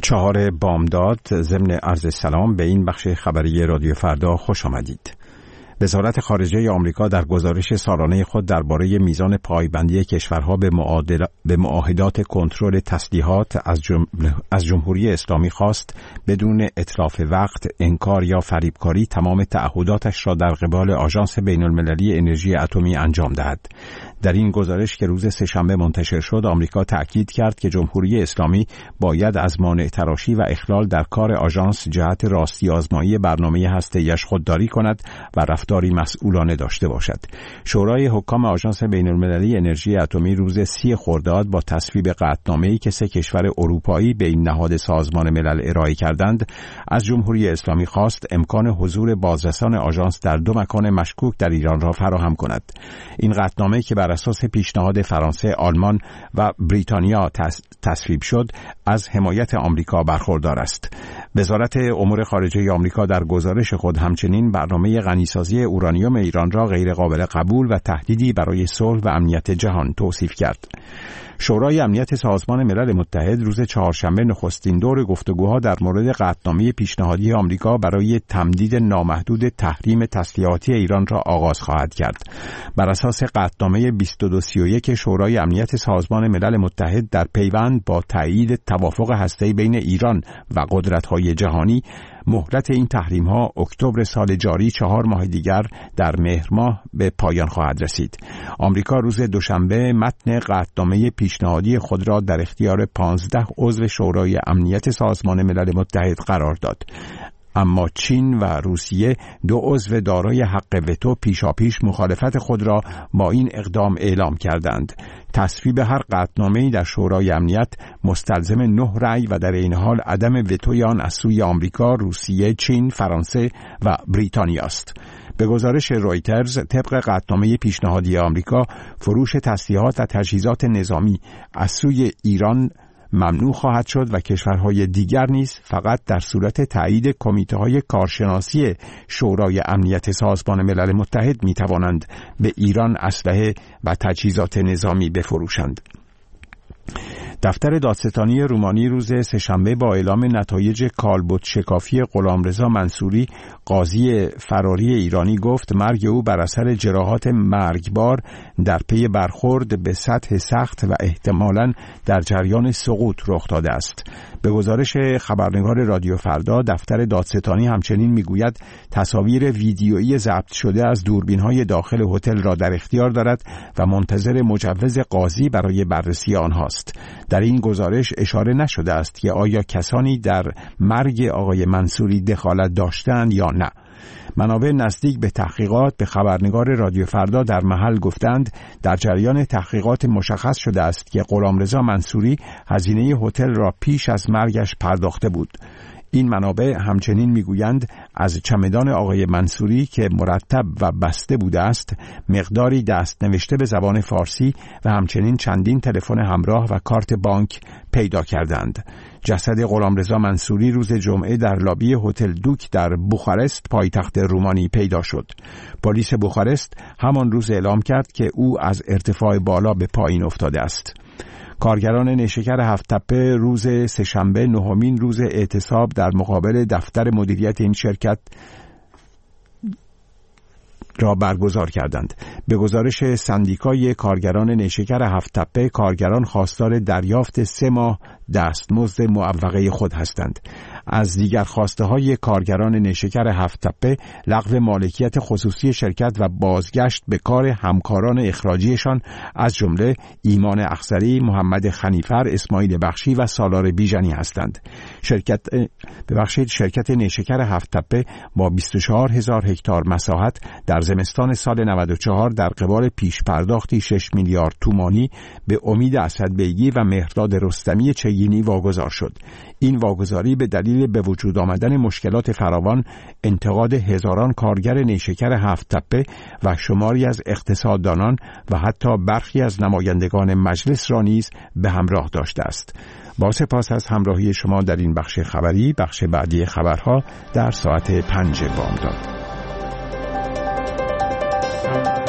4 بامداد ضمن عرض سلام به این بخش خبری رادیو فردا خوش آمدید. وزارت خارجه آمریکا در گزارش سالانه خود درباره میزان پایبندی کشورها به معاهدات کنترل تسلیحات از جمهوری اسلامی خواست بدون اتلاف وقت، انکار یا فریبکاری تمام تعهداتش را در قبال آژانس بین‌المللی انرژی اتمی انجام دهد. در این گزارش که روز سه‌شنبه منتشر شد، آمریکا تأکید کرد که جمهوری اسلامی باید از مانع تراشی و اخلال در کار آژانس جهت راستی آزمایی برنامه هسته‌ایش خودداری کند و رفتاری مسئولانه داشته باشد. شورای حکام آژانس بین‌المللی انرژی اتمی روز 30 خرداد با تصویب قطعنامه‌ای که 3 کشور اروپایی به این نهاد سازمان ملل ارائه کردند، از جمهوری اسلامی خواست امکان حضور بازرسان آژانس در 2 مکان مشکوک در ایران را فراهم کند. این قطعنامه که بر اساس پیشنهاد فرانسه، آلمان و بریتانیا تصویب شد، از حمایت آمریکا برخوردار است. وزارت امور خارجه آمریکا در گزارش خود همچنین برنامه غنیسازی اورانیوم ایران را غیرقابل قبول و تهدیدی برای صلح و امنیت جهان توصیف کرد. شورای امنیت سازمان ملل متحد روز چهارشنبه نخستین دور گفتگوها در مورد قطعنامه پیشنهادی آمریکا برای تمدید نامحدود تحریم تسلیحاتی ایران را آغاز خواهد کرد. بر اساس قطعنامه 2231 شورای امنیت سازمان ملل متحد در پیوند با تایید توافق هسته‌ای بین ایران و قدرت‌های جهانی، مهلت این تحریم‌ها اکتبر سال جاری 4 ماه دیگر در مهر ماه به پایان خواهد رسید. آمریکا روز دوشنبه متن قطعنامه پیشنهادی خود را در اختیار 15 عضو شورای امنیت سازمان ملل متحد قرار داد. اما چین و روسیه، 2 عضو دارای حق وتو، پیشاپیش مخالفت خود را با این اقدام اعلام کردند. تصویب هر قطعنامه‌ای در شورای امنیت مستلزم 9 رأی و در این حال عدم وتوی آن از سوی آمریکا، روسیه، چین، فرانسه و بریتانیا است. به گزارش رویترز، طبق قطعنامه پیشنهادی آمریکا، فروش تسلیحات و تجهیزات نظامی از سوی ایران ممنوع خواهد شد و کشورهای دیگر نیز فقط در صورت تایید کمیته‌های کارشناسی شورای امنیت سازمان ملل متحد می‌توانند به ایران اسلحه و تجهیزات نظامی بفروشند. دفتر دادستانی رومانی روز سه‌شنبه با اعلام نتایج کالبد شکافی غلامرضا منصوری، قاضی فراری ایرانی، گفت مرگ او بر اثر جراحات مرگبار در پی برخورد به سطح سخت و احتمالاً در جریان سقوط رخ داده است. به گزارش خبرنگار رادیو فردا، دفتر دادستانی همچنین میگوید تصاویر ویدیویی ضبط شده از دوربین‌های داخل هتل را در اختیار دارد و منتظر مجوز قاضی برای بررسی آنهاست. در این گزارش اشاره نشده است که آیا کسانی در مرگ آقای منصوری دخالت داشتند یا نه. منابع نزدیک به تحقیقات به خبرنگار رادیو فردا در محل گفتند در جریان تحقیقات مشخص شده است که غلامرضا منصوری هزینه هتل را پیش از مرگش پرداخته بود. این منابع همچنین میگویند از چمدان آقای منصوری که مرتب و بسته بوده است، مقداری دست نوشته به زبان فارسی و همچنین چندین تلفن همراه و کارت بانک پیدا کردند. جسد غلامرضا منصوری روز جمعه در لابی هتل دوک در بوخارست، پایتخت رومانی، پیدا شد. پلیس بوخارست همان روز اعلام کرد که او از ارتفاع بالا به پایین افتاده است. کارگران نیشکر هفت‌تپه روز سه‌شنبه 9مین روز اعتصاب در مقابل دفتر مدیریت این شرکت را برگزار کردند. به گزارش سندیکای کارگران نیشکر هفت‌تپه، کارگران خواستار دریافت 3 ماه دستمزد معوقه خود هستند. از دیگر خواسته های کارگران نیشکر هفت‌تپه، لغو مالکیت خصوصی شرکت و بازگشت به کار همکاران اخراجیشان از جمله ایمان اخضری، محمد خنیفر، اسماعیل بخشی و سالار بیژنی هستند. شرکت نیشکر هفت‌تپه با 24,000 هکتار مساحت در زمستان سال 94 در قبال پیش پرداختی 6 میلیارد تومانی به امید اسدبیگی و مهرداد رستمی چگینی واگذار شد. این واگذاری به دلیل به وجود آمدن مشکلات فراوان، انتقاد هزاران کارگر نیشکر هفت‌تپه و شماری از اقتصاددانان و حتی برخی از نمایندگان مجلس را نیز به همراه داشته است. با سپاس از همراهی شما در این بخش خبری. بخش بعدی خبرها در ساعت 5 بامداد.